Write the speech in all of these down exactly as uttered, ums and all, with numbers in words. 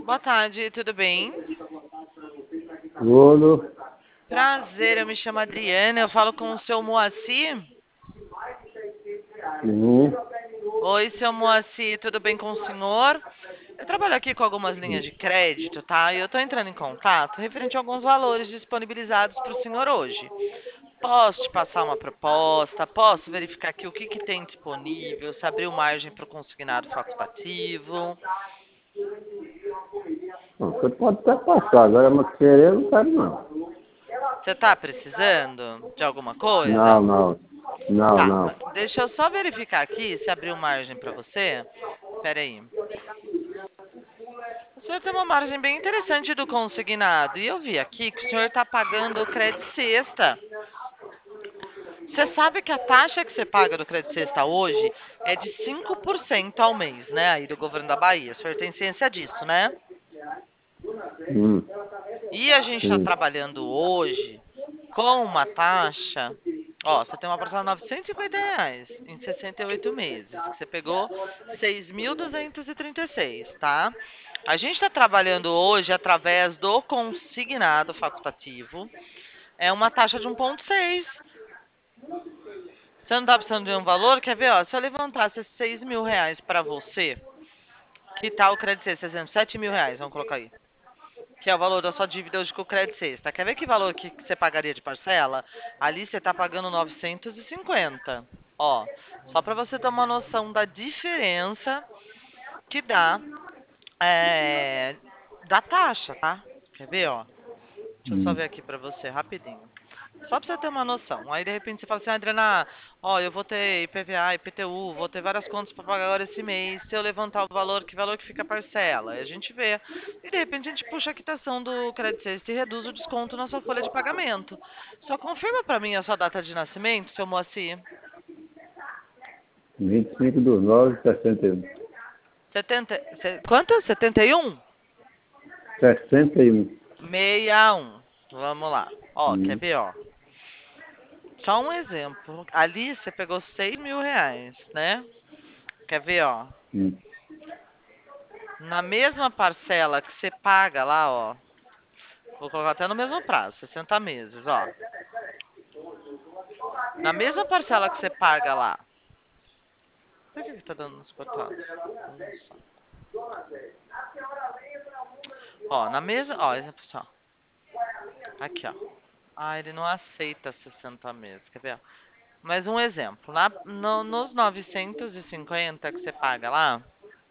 Boa tarde, tudo bem? Tudo. Prazer, eu me chamo Adriana, eu falo com o seu Moacir. Sim. Oi, seu Moacir, tudo bem com o senhor? Eu trabalho aqui com algumas linhas de crédito, tá? E eu estou entrando em contato referente a alguns valores disponibilizados para o senhor hoje. Posso te passar uma proposta? Posso verificar aqui o que, que tem disponível? Se abriu margem para o consignado facultativo? Bom, você pode até passar, agora mas querer eu não quero não. Você está precisando de alguma Não, coisa? não. Não, Tá, não. deixa eu só verificar aqui se abriu margem para você. Espera aí. O senhor tem uma margem bem interessante do consignado. E eu vi aqui que o senhor está pagando o crédito sexta. Você sabe que a taxa que você paga do crédito sexta hoje é de cinco por cento ao mês, né? Aí do governo da Bahia. O senhor tem ciência disso, né? Hum, E a gente está sim. trabalhando hoje com uma taxa. Ó, você tem uma parcela de novecentos e cinquenta reais em sessenta e oito meses, que você pegou seis mil duzentos e trinta e seis, tá? A gente está trabalhando hoje através do consignado facultativo. É uma taxa de um vírgula seis. Você não está precisando de um valor? Quer ver? Ó, se eu levantasse seis mil reais para você, que tal o crédito sexta? Exemplo, sete mil reais, vamos colocar aí. Que é o valor da sua dívida hoje com o crédito sexta. Quer ver que valor que você pagaria de parcela? Ali você está pagando novecentos e cinquenta. Ó, só para você ter uma noção da diferença que dá é, da taxa, tá? Quer ver, ó? Deixa eu só Hum. ver aqui para você rapidinho. Só para você ter uma noção. Aí de repente você fala assim, ah, Adriana, ó, eu vou ter I P V A, I P T U, vou ter várias contas para pagar agora esse mês. Se eu levantar o valor, que valor que fica a parcela? Aí a gente vê. E de repente a gente puxa a quitação do crédito sexta e reduz o desconto na sua folha de pagamento. Só confirma para mim a sua data de nascimento, seu Moacir. vinte e cinco dos nove, sessenta e um. setenta, se- quanto? setenta e um? sessenta e um. sessenta e um. Vamos lá. Ó, quer Hum. ver, ó? Só um exemplo. Ali você pegou seis mil reais, né? Quer ver, ó? Hum. Na mesma parcela que você paga lá, ó. Vou colocar até no mesmo prazo, sessenta meses, ó. Na mesma parcela que você paga lá. Por que que tá dando nos cortados? Nossa. Ó, na mesma. Ó, exemplo só. Aqui, ó. Ah, ele não aceita sessenta meses. Quer ver? Ó? Mais um exemplo. Na, no, nos novecentos e cinquenta que você paga lá.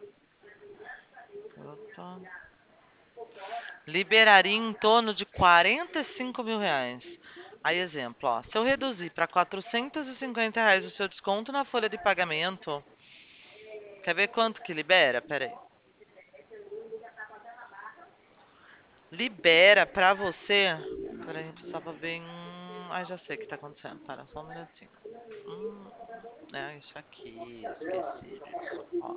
Opa, liberaria em torno de quarenta e cinco mil reais. Aí, exemplo, ó, se eu reduzir para quatrocentos e cinquenta reais o seu desconto na folha de pagamento, quer ver quanto que libera? Pera aí. Libera para você. Pera aí, eu precisava ver. Hum, ai, já sei o que tá acontecendo. Para só um minutinho. Hum, é isso aqui. Esqueci disso. Ó.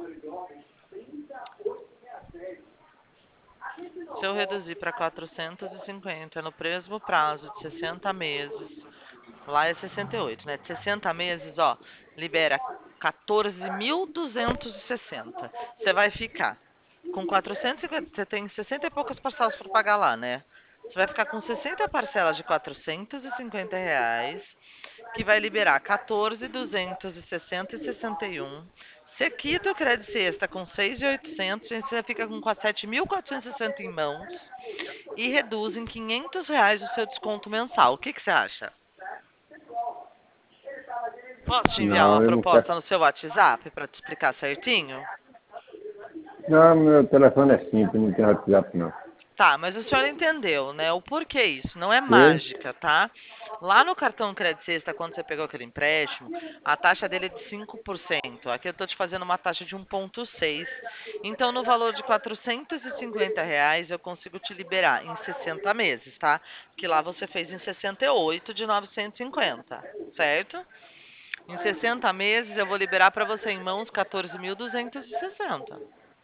Se eu reduzir para quatrocentos e cinquenta no mesmo prazo de sessenta meses, lá é sessenta e oito, né? De sessenta meses, ó, libera quatorze mil duzentos e sessenta. Você vai ficar com quatrocentos e cinquenta, você tem sessenta e poucas parcelas para pagar lá, né? Você vai ficar com sessenta parcelas de quatrocentos e cinquenta reais, que vai liberar quatorze mil duzentos e sessenta e sessenta e um. Você quita o crédito sexta com seis mil e oitocentos, você fica com sete mil quatrocentos e sessenta em mãos e reduz em quinhentos reais o seu desconto mensal. O que, que você acha? Posso te enviar uma Não, eu não proposta quero. no seu WhatsApp para te explicar certinho? Não, meu telefone é simples, não tem WhatsApp não. Tá, mas o senhor entendeu, né? O porquê isso? Não é Sei? mágica, tá? Lá no cartão Crédito Sexta, quando você pegou aquele empréstimo, a taxa dele é de cinco por cento. Aqui eu estou te fazendo uma taxa de um vírgula seis. Então, no valor de quatrocentos e cinquenta reais, eu consigo te liberar em sessenta meses, tá? Que lá você fez em sessenta e oito de novecentos e cinquenta, certo? Em sessenta meses, eu vou liberar para você em mãos quatorze mil duzentos e sessenta.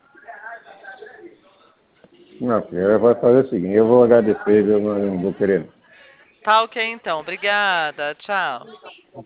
Não, filho, ela vai fazer o seguinte, eu vou agradecer, eu não eu não vou querer. Tá ok, então. Obrigada. Tchau.